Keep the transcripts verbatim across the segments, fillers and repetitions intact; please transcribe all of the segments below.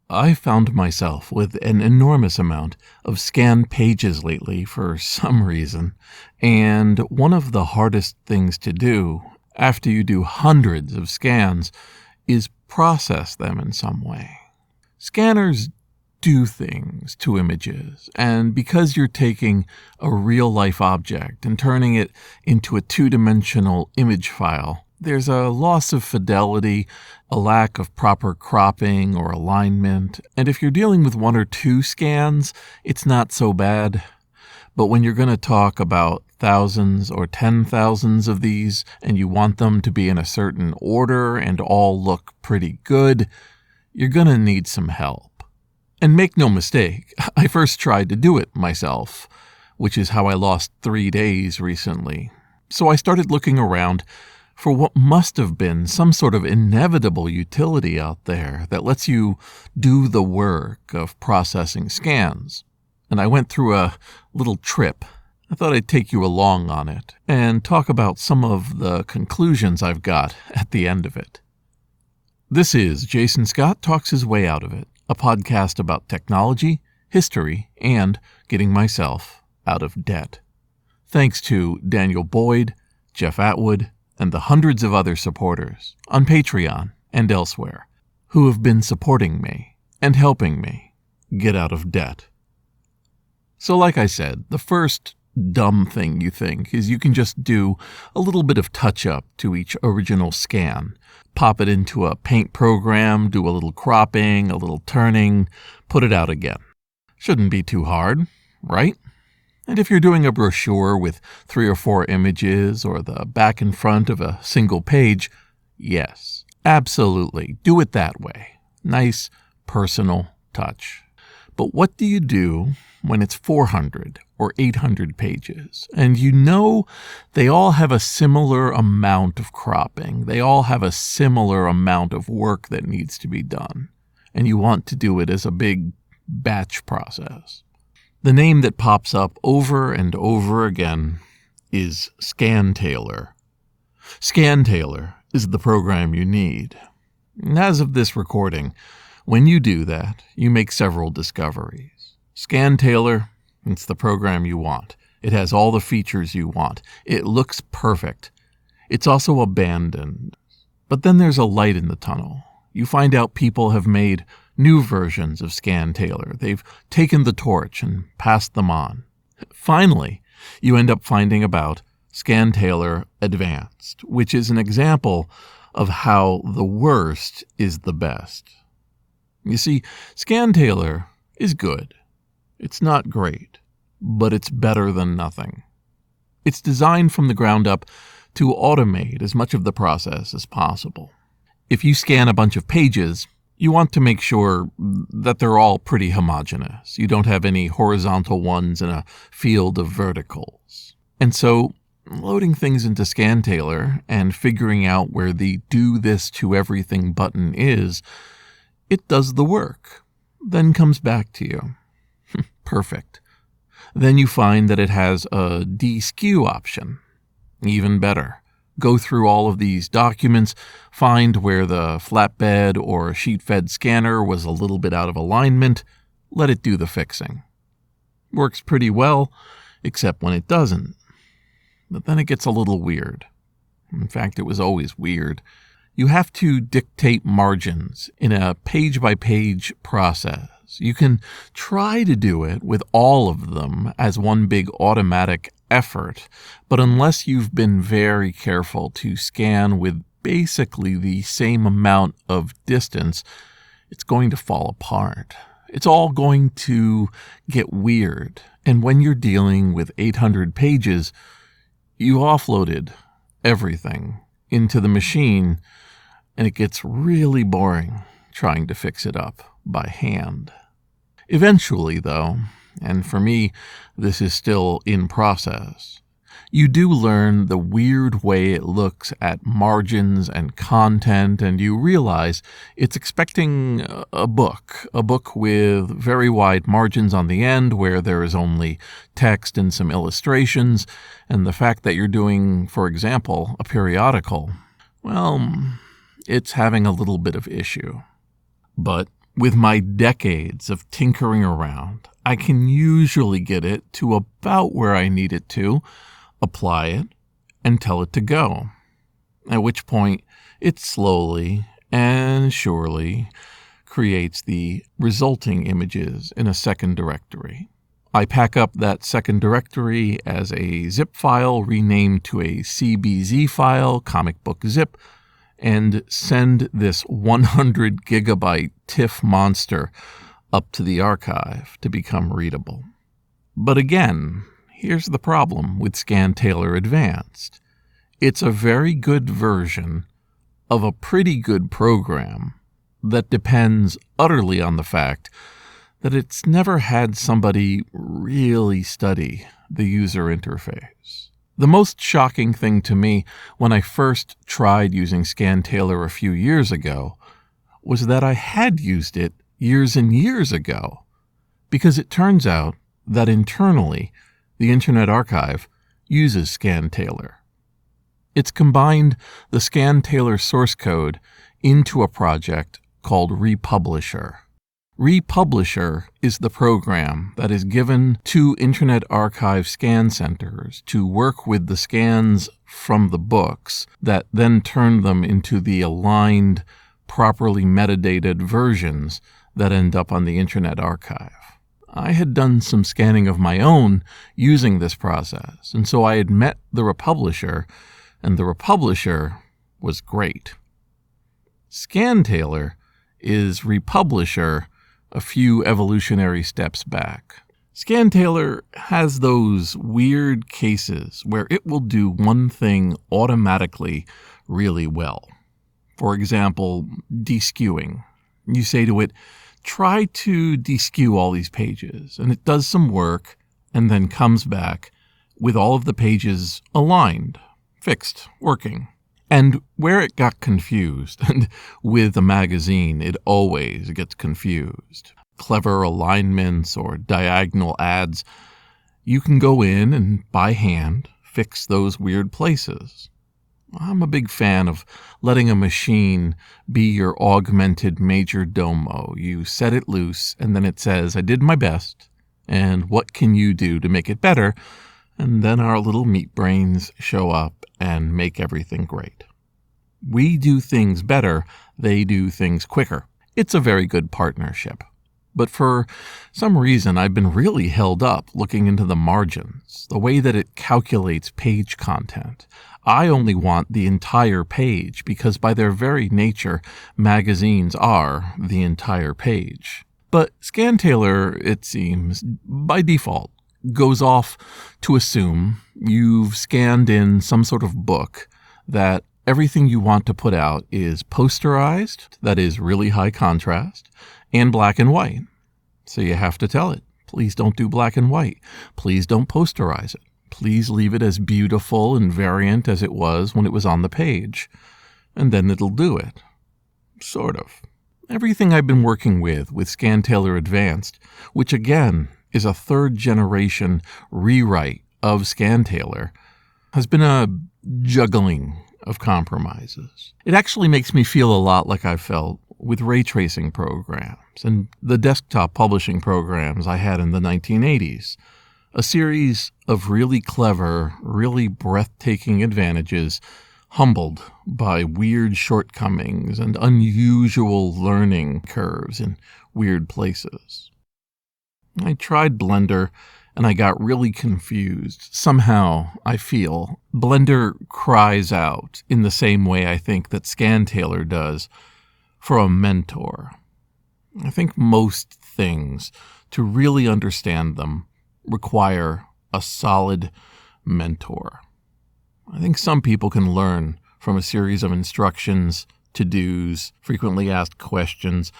I found myself with an enormous amount of scanned pages lately for some reason, and one of the hardest things to do after you do hundreds of scans is process them in some way. Scanners do things to images, and because you're taking a real-life object and turning it into a two-dimensional image file, there's a loss of fidelity, a lack of proper cropping or alignment, and if you're dealing with one or two scans, it's not so bad. But when you're going to talk about thousands or ten thousands of these, and you want them to be in a certain order and all look pretty good, you're going to need some help. And make no mistake, I first tried to do it myself, which is how I lost three days recently. So I started looking around for what must have been some sort of inevitable utility out there that lets you do the work of processing scans. And I went through a little trip. I thought I'd take you along on it and talk about some of the conclusions I've got at the end of it. This is Jason Scott Talks His Way Out of It, a podcast about technology, history, and getting myself out of debt. Thanks to Daniel Boyd, Jeff Atwood, and the hundreds of other supporters on Patreon and elsewhere who have been supporting me and helping me get out of debt. So like I said, the first dumb thing you think is you can just do a little bit of touch-up to each original scan. Pop it into a paint program, do a little cropping, a little turning, put it out again. Shouldn't be too hard, right? And if you're doing a brochure with three or four images or the back and front of a single page, yes, absolutely, do it that way. Nice, personal touch. But what do you do when it's four hundred or eight hundred pages, and you know they all have a similar amount of cropping, they all have a similar amount of work that needs to be done, and you want to do it as a big batch process? The name that pops up over and over again is Scantailor. Scantailor is the program you need. And as of this recording, when you do that, you make several discoveries. Scantailor, it's the program you want. It has all the features you want. It looks perfect. It's also abandoned. But then there's a light in the tunnel. You find out people have made new versions of Scantailor. They've taken the torch and passed them on. Finally, you end up finding about Scantailor Advanced, which is an example of how the worst is the best. You see, Scantailor is good. It's not great, but it's better than nothing. It's designed from the ground up to automate as much of the process as possible. If you scan a bunch of pages, you want to make sure that they're all pretty homogeneous. You don't have any horizontal ones in a field of verticals. And so, loading things into Scantailor and figuring out where the do this to everything button is, it does the work, then comes back to you. Perfect. Then you find that it has a deskew option. Even better. Go through all of these documents, find where the flatbed or sheet-fed scanner was a little bit out of alignment, let it do the fixing. Works pretty well, except when it doesn't. But then it gets a little weird. In fact, it was always weird. You have to dictate margins in a page-by-page process. You can try to do it with all of them as one big automatic effort, but unless you've been very careful to scan with basically the same amount of distance, it's going to fall apart. It's all going to get weird. And when you're dealing with eight hundred pages, you offloaded everything into the machine, and it gets really boring trying to fix it up by hand. Eventually, though, and for me, this is still in process, you do learn the weird way it looks at margins and content, and you realize it's expecting a book, a book with very wide margins on the end where there is only text and some illustrations, and the fact that you're doing, for example, a periodical, well, it's having a little bit of issue. But With my decades of tinkering around, I can usually get it to about where I need it to, apply it, and tell it to go. At which point, it slowly and surely creates the resulting images in a second directory. I pack up that second directory as a zip file renamed to a C B Z file, comic book zip, and send this one hundred gigabyte TIFF monster up to the archive to become readable. But again, here's the problem with Scantailor Advanced. It's a very good version of a pretty good program that depends utterly on the fact that it's never had somebody really study the user interface. The most shocking thing to me when I first tried using Scantailor a few years ago was that I had used it years and years ago, because it turns out that internally the Internet Archive uses Scantailor. It's combined the Scantailor source code into a project called Republisher. Republisher is the program that is given to Internet Archive scan centers to work with the scans from the books that then turn them into the aligned, properly metadated versions that end up on the Internet Archive. I had done some scanning of my own using this process, and so I had met the Republisher, and the Republisher was great. Scantailor is Republisher a few evolutionary steps back. Scantailor has those weird cases where it will do one thing automatically really well. For example, deskewing. You say to it, try to deskew all these pages, and it does some work and then comes back with all of the pages aligned, fixed, working. And where it got confused, and with a magazine, it always gets confused. Clever alignments or diagonal ads, you can go in and by hand fix those weird places. I'm a big fan of letting a machine be your augmented major domo. You set it loose, and then it says, I did my best, and what can you do to make it better? And then our little meat brains show up and make everything great. We do things better, they do things quicker. It's a very good partnership. But for some reason, I've been really held up looking into the margins, the way that it calculates page content. I only want the entire page because by their very nature, magazines are the entire page. But Scantailor, it seems, by default, goes off to assume you've scanned in some sort of book, that everything you want to put out is posterized, that is really high contrast, and black and white. So you have to tell it, please don't do black and white. Please don't posterize it. Please leave it as beautiful and variant as it was when it was on the page. And then it'll do it. Sort of. Everything I've been working with, with Scantailor Advanced, which again is a third generation rewrite of Scantailor, has been a juggling of compromises. It actually makes me feel a lot like I felt with ray tracing programs and the desktop publishing programs I had in the nineteen eighties. A series of really clever, really breathtaking advantages, humbled by weird shortcomings and unusual learning curves in weird places. I tried Blender, and I got really confused. Somehow, I feel, Blender cries out in the same way I think that Scantailor does for a mentor. I think most things, to really understand them, require a solid mentor. I think some people can learn from a series of instructions, to-dos, frequently asked questions.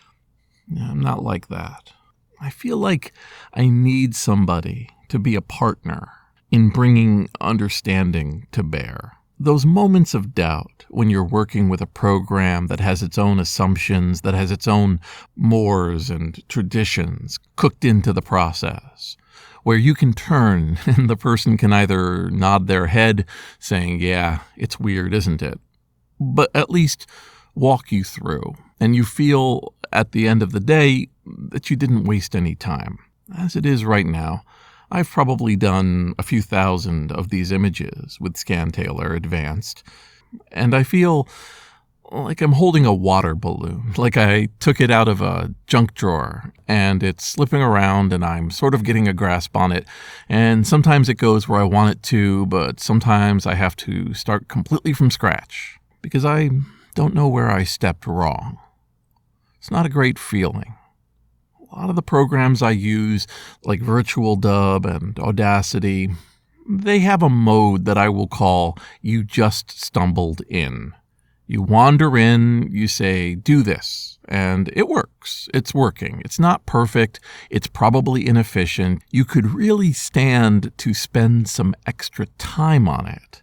I'm not like that. I feel like I need somebody to be a partner in bringing understanding to bear. Those moments of doubt when you're working with a program that has its own assumptions, that has its own mores and traditions cooked into the process, where you can turn and the person can either nod their head saying, yeah, it's weird, isn't it? But at least walk you through, and you feel at the end of the day that you didn't waste any time. As it is right now, I've probably done a few thousand of these images with Scantailor Advanced, and I feel like I'm holding a water balloon, like I took it out of a junk drawer, and it's slipping around, and I'm sort of getting a grasp on it, and sometimes it goes where I want it to, but sometimes I have to start completely from scratch, because I don't know where I stepped wrong. It's not a great feeling. A lot of the programs I use, like Virtual Dub and Audacity, they have a mode that I will call You Just Stumbled In. You wander in, you say, do this, and it works. It's working. It's not perfect. It's probably inefficient. You could really stand to spend some extra time on it.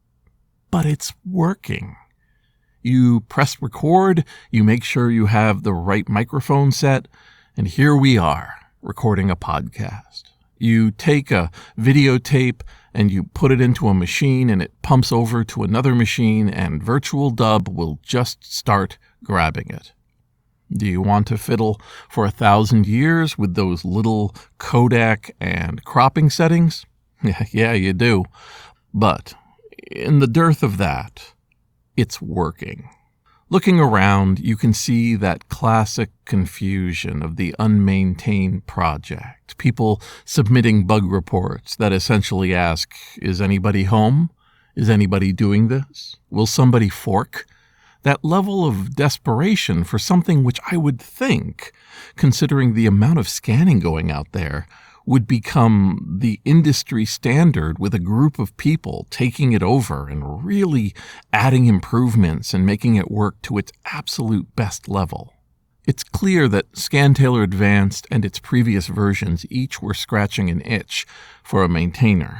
But it's working. You press record, you make sure you have the right microphone set, and here we are, recording a podcast. You take a videotape and you put it into a machine and it pumps over to another machine and Virtual Dub will just start grabbing it. Do you want to fiddle for a thousand years with those little codec and cropping settings? Yeah, yeah, you do. But in the dearth of that, it's working. Looking around, you can see that classic confusion of the unmaintained project. People submitting bug reports that essentially ask, is anybody home? Is anybody doing this? Will somebody fork? That level of desperation for something which I would think, considering the amount of scanning going out there, would become the industry standard with a group of people taking it over and really adding improvements and making it work to its absolute best level. It's clear that Scantailor Advanced and its previous versions each were scratching an itch for a maintainer.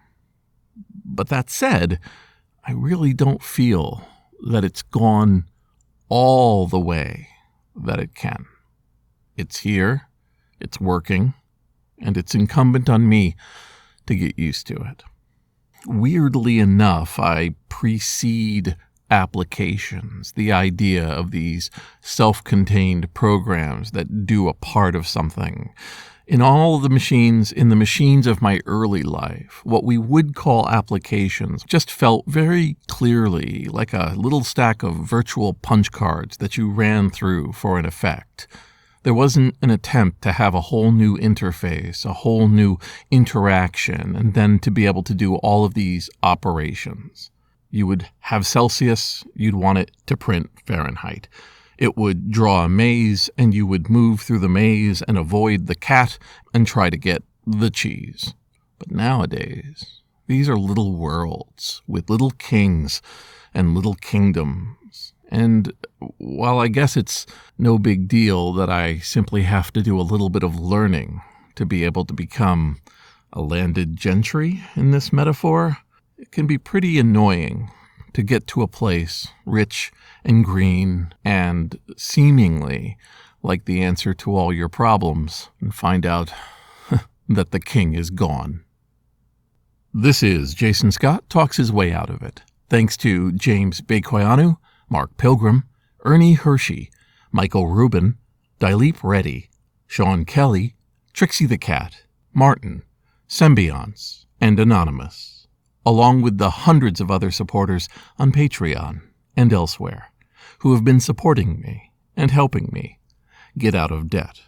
But that said, I really don't feel that it's gone all the way that it can. It's here, it's working, and it's incumbent on me to get used to it. Weirdly enough, I precede applications, the idea of these self-contained programs that do a part of something. In all the machines, in the machines of my early life, what we would call applications just felt very clearly like a little stack of virtual punch cards that you ran through for an effect. There wasn't an attempt to have a whole new interface, a whole new interaction, and then to be able to do all of these operations. You would have Celsius, you'd want it to print Fahrenheit. It would draw a maze, and you would move through the maze and avoid the cat and try to get the cheese. But nowadays, these are little worlds with little kings and little kingdoms. And while I guess it's no big deal that I simply have to do a little bit of learning to be able to become a landed gentry in this metaphor, it can be pretty annoying to get to a place rich and green and seemingly like the answer to all your problems and find out that the king is gone. This is Jason Scott Talks His Way Out of It. Thanks to James Bekoyanu, Mark Pilgrim, Ernie Hershey, Michael Rubin, Dilip Reddy, Sean Kelly, Trixie the Cat, Martin, Symbionts, and Anonymous, along with the hundreds of other supporters on Patreon and elsewhere who have been supporting me and helping me get out of debt.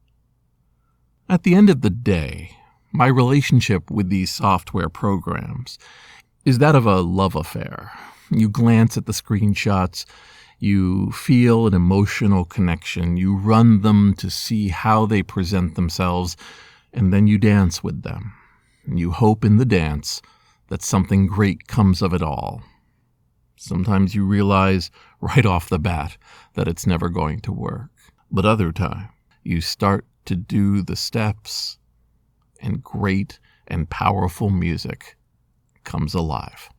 At the end of the day, my relationship with these software programs is that of a love affair. You glance at the screenshots, you feel an emotional connection, you run them to see how they present themselves, and then you dance with them. And you hope in the dance that something great comes of it all. Sometimes you realize right off the bat that it's never going to work. But other times, you start to do the steps, and great and powerful music comes alive.